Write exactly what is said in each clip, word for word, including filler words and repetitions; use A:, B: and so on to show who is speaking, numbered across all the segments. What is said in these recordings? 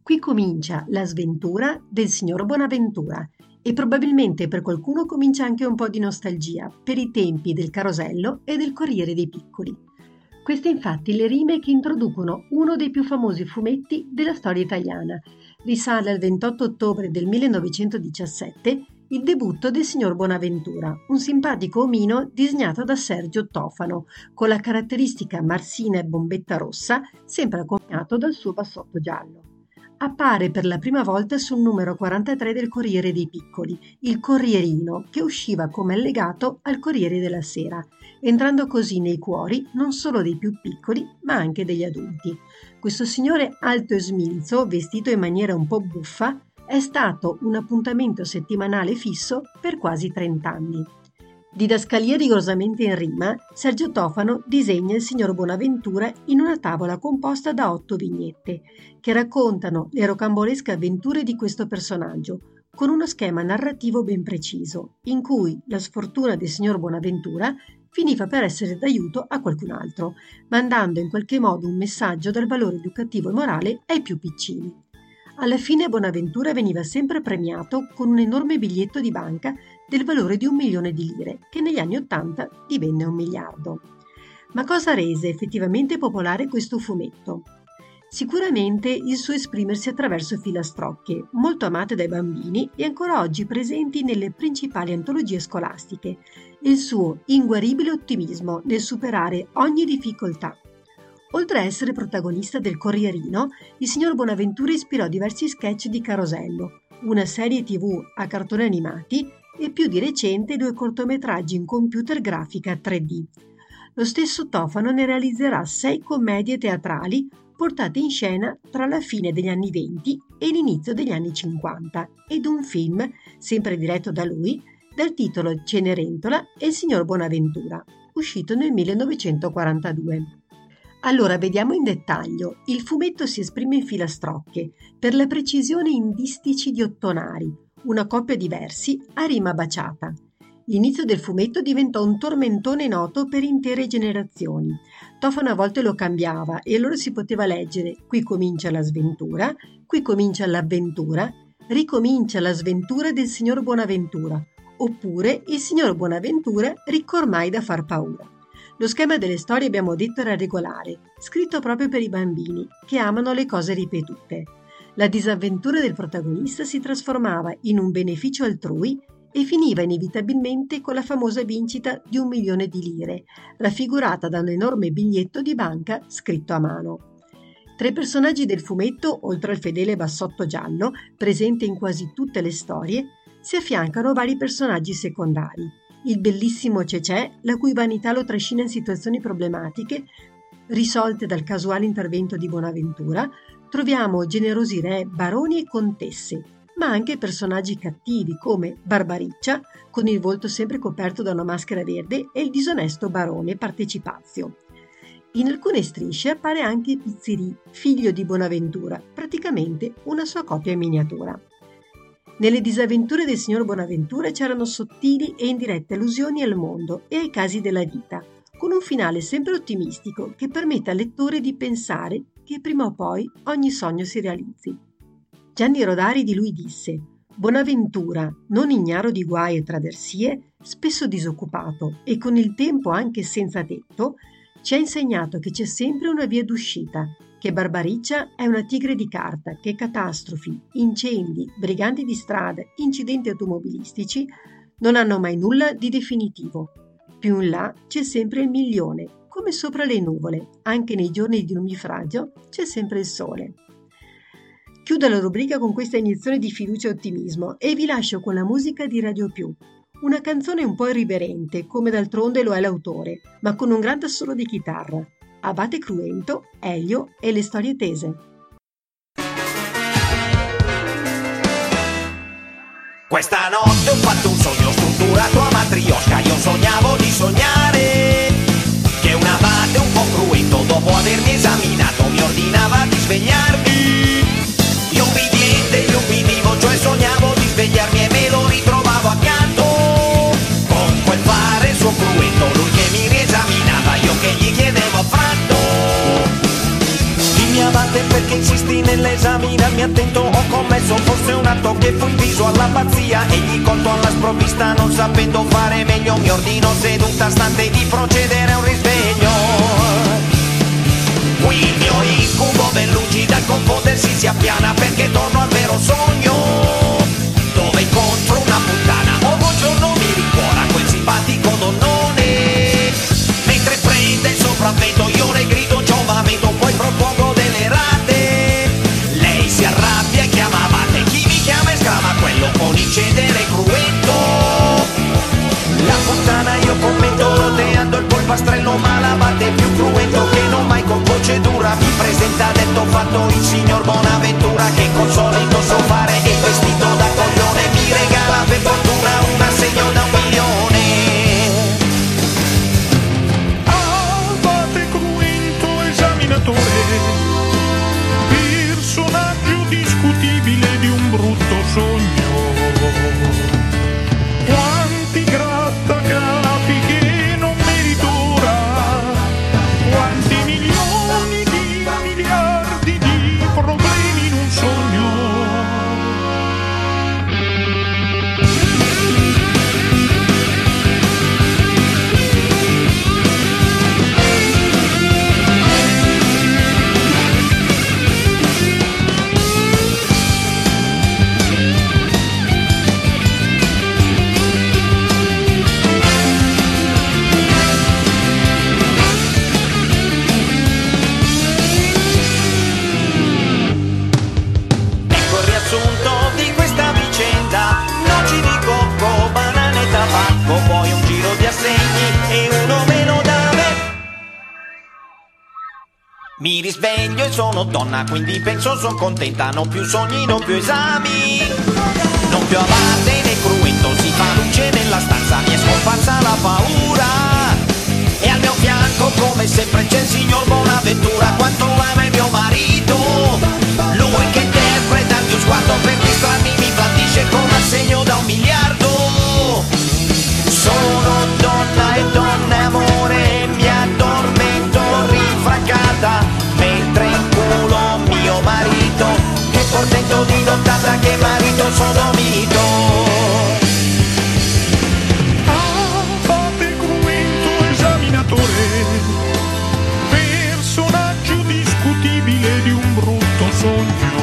A: Qui comincia la sventura del signor Bonaventura e probabilmente per qualcuno comincia anche un po' di nostalgia per i tempi del Carosello e del Corriere dei Piccoli. Queste infatti le rime che introducono uno dei più famosi fumetti della storia italiana. Risale al ventotto ottobre del millenovecentodiciassette il debutto del signor Bonaventura, un simpatico omino disegnato da Sergio Tofano, con la caratteristica marsina e bombetta rossa, sempre accompagnato dal suo bassotto giallo. Appare per la prima volta sul numero quarantatré del Corriere dei Piccoli, il Corrierino, che usciva come allegato al Corriere della Sera, entrando così nei cuori non solo dei più piccoli, ma anche degli adulti. Questo signore alto e smilzo, vestito in maniera un po' buffa, è stato un appuntamento settimanale fisso per quasi trent'anni. Didascalia rigorosamente in rima, Sergio Tofano disegna il signor Bonaventura in una tavola composta da otto vignette, che raccontano le rocambolesche avventure di questo personaggio, con uno schema narrativo ben preciso, in cui la sfortuna del signor Bonaventura finiva per essere d'aiuto a qualcun altro, mandando in qualche modo un messaggio dal valore educativo e morale ai più piccini. Alla fine Bonaventura veniva sempre premiato con un enorme biglietto di banca del valore di un milione di lire, che negli anni Ottanta divenne un miliardo. Ma cosa rese effettivamente popolare questo fumetto? Sicuramente il suo esprimersi attraverso filastrocche, molto amate dai bambini e ancora oggi presenti nelle principali antologie scolastiche, e il suo inguaribile ottimismo nel superare ogni difficoltà. Oltre a essere protagonista del Corrierino, il signor Bonaventura ispirò diversi sketch di Carosello, una serie tivù a cartoni animati e più di recente due cortometraggi in computer grafica tre D. Lo stesso Tofano ne realizzerà sei commedie teatrali portate in scena tra la fine degli anni venti e l'inizio degli anni cinquanta ed un film, sempre diretto da lui, dal titolo Cenerentola e il signor Bonaventura, uscito nel millenovecentoquarantadue. Allora vediamo in dettaglio. Il fumetto si esprime in filastrocche, per la precisione in distici di ottonari, una coppia di versi a rima baciata. L'inizio del fumetto diventò un tormentone noto per intere generazioni. Tofano a volte lo cambiava e allora si poteva leggere «Qui comincia la sventura», «Qui comincia l'avventura», «Ricomincia la sventura del signor Bonaventura», oppure «Il signor Bonaventura ricco ormai da far paura». Lo schema delle storie, abbiamo detto, era regolare, scritto proprio per i bambini, che amano le cose ripetute. La disavventura del protagonista si trasformava in un beneficio altrui e finiva inevitabilmente con la famosa vincita di un milione di lire, raffigurata da un enorme biglietto di banca scritto a mano. Tra i personaggi del fumetto, oltre al fedele bassotto giallo, presente in quasi tutte le storie, si affiancano vari personaggi secondari. Il bellissimo Cecè, la cui vanità lo trascina in situazioni problematiche, risolte dal casuale intervento di Bonaventura. Troviamo generosi re, baroni e contesse, ma anche personaggi cattivi come Barbariccia, con il volto sempre coperto da una maschera verde, e il disonesto barone Partecipazio. In alcune strisce appare anche Pizzirì, figlio di Bonaventura, praticamente una sua copia in miniatura. Nelle disavventure del signor Bonaventura c'erano sottili e indirette allusioni al mondo e ai casi della vita, con un finale sempre ottimistico che permette al lettore di pensare che prima o poi ogni sogno si realizzi. Gianni Rodari di lui disse: «Bonaventura, non ignaro di guai e traversie, spesso disoccupato e con il tempo anche senza tetto, ci ha insegnato che c'è sempre una via d'uscita, che Barbariccia è una tigre di carta, che catastrofi, incendi, briganti di strada, incidenti automobilistici non hanno mai nulla di definitivo. Più in là c'è sempre il milione, come sopra le nuvole, anche nei giorni di nubifragio c'è sempre il sole». Chiudo la rubrica con questa iniezione di fiducia e ottimismo e vi lascio con la musica di Radio Più. Una canzone un po' irriverente, come d'altronde lo è l'autore, ma con un grande assolo di chitarra. Abate Cruento, Elio e le storie tese.
B: Questa notte ho fatto un sogno strutturato a matriosca. Io sognavo di sognare che un abate un po' cruento, dopo avermi esaminato, mi ordinava di svegliarmi. Io ubbidiente, io ubbidivo, cioè sognavo di svegliarmi e me lo ritrovavo accanto, con quel fare suo cruento, lui che mi riesaminava, io che gli chiedevo affranto. Dimmi abate perché insisti nell'esaminare esaminarmi attento ho commesso forse un atto che fu inviso alla pazzia. Egli colto alla sprovvista non sapendo fare meglio mi ordino seduta stante di procedere a un risveglio. Qui il mio incubo ben lungi dal confondersi si appiana perché torno al vero sogno dove incontro una puttana. Oh buongiorno mi ricuora quel simpatico donnone mentre prende il sopravvento io le grido giovamento poi propongo delle rate. Lei si arrabbia e chiama Abate chi mi chiama esclama quello con incedere cruento. La puttana io commento roteando il polpastrello ma l'Abate più cruento che non mai con voce dura mi presenta detto fatto il signor Bonaventura che col solito so fare e vestito da coglione mi regala per fortuna un assegno da un milione.
C: Abate cruento esaminatore, personaggio discutibile di un brutto sogno. Quanti grattacapi che non merito ora, quanti milioni di miliardi di problemi in un sogno.
B: Ecco il riassunto di questa vicenda noci di cocco, banane e tabacco poi un giro di assegni e uno meno da me. Mi risveglio e sono donna quindi penso son contenta non più sogni non più esami non più Abate né cruento si fa luce nella stanza mi è scomparsa la paura e al mio fianco come sempre c'è il signor Bonaventura quanto ama il mio marito lui che interpreta il mio sguardo per distrarmi mi blandisce come assegno da un miliardo. Sono donna e donna e amore mi addormento rinfrancata mentre inculo mio marito che portento di nottata che marito sodomito.
C: Abate cruento esaminatore, personaggio discutibile di un brutto sogno.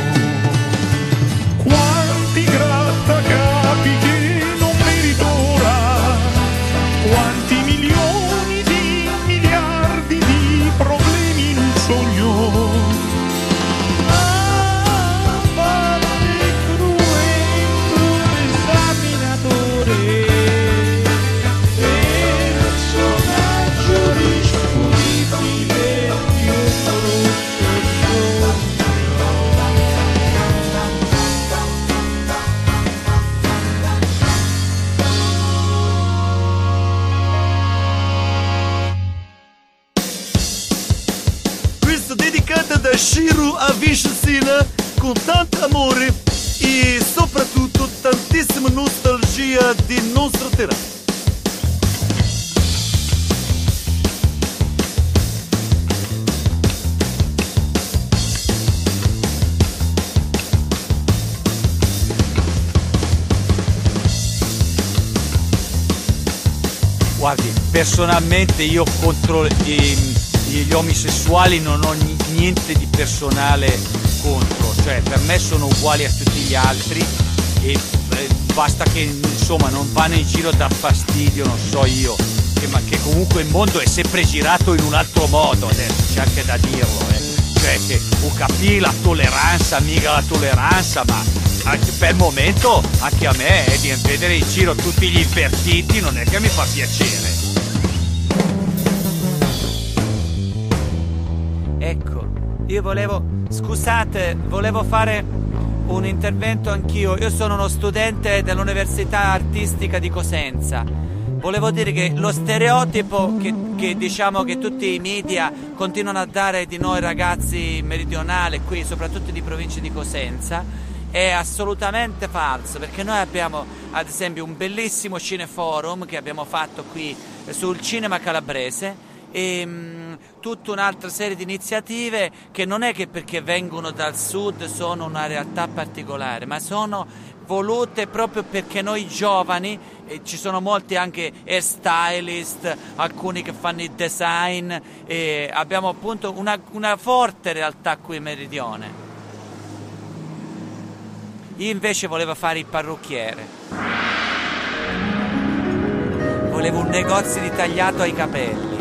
C: Quanti grattacapi che non merito ora, quanti milioni di miliardi di problemi in un sogno. Abate cruento esaminatore, personaggio discutibile di un brutto sogno.
D: Questa dedicata da Shiro a Vishasina con tanto amore e soprattutto tantissima nostalgia di nostra terra.
E: Guardi, personalmente io contro gli, gli omosessuali non ho ni- niente di personale contro, cioè per me sono uguali a tutti gli altri e eh, basta che insomma non vanno in giro a dar fastidio, non so io, che, ma che comunque il mondo è sempre girato in un altro modo adesso, c'è anche da dirlo, eh. Cioè che o capì la tolleranza, mica la tolleranza, ma anche per il momento anche a me eh, di vedere in giro tutti gli invertiti non è che mi fa piacere.
F: Ecco, io volevo, scusate, volevo fare un intervento anch'io. Io sono uno studente dell'Università Artistica di Cosenza. Volevo dire che lo stereotipo che, che diciamo che tutti i media continuano a dare di noi ragazzi meridionali qui, soprattutto di provincia di Cosenza, è assolutamente falso, perché noi abbiamo ad esempio un bellissimo cineforum che abbiamo fatto qui sul cinema calabrese e, mh, tutta un'altra serie di iniziative che non è che perché vengono dal sud sono una realtà particolare, ma sono volute proprio perché noi giovani, e ci sono molti anche hairstylist, alcuni che fanno il design, e abbiamo appunto una, una forte realtà qui in Meridione. Io invece volevo fare il parrucchiere, volevo un negozio di tagliato ai capelli.